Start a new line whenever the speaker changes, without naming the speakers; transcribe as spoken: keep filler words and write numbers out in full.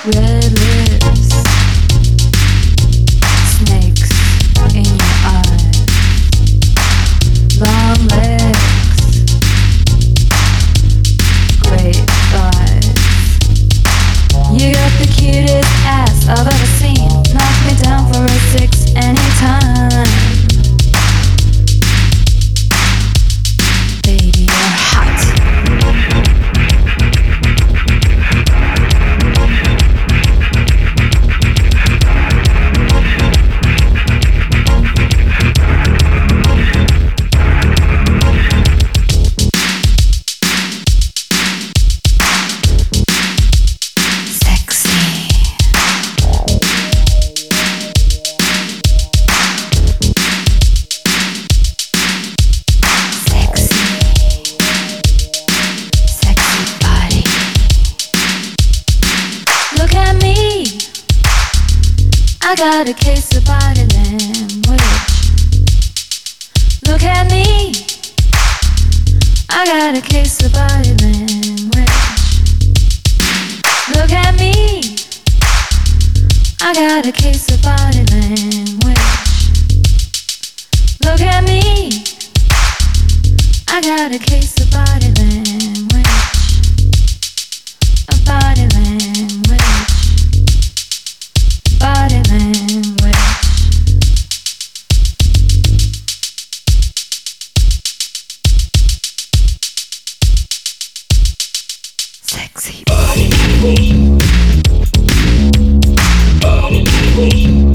Red lips, snakes in your eyes, long legs, great thighs. You got the cutest ass I've ever seen. Knock me down for a six anytime. Baby, you're hot. I got a case of body language. Look at me. I got a case of body language. Look at me. I got a case of body language. Look at me. I got a case of body language. A body language. Body language. Sexy body language. Body language.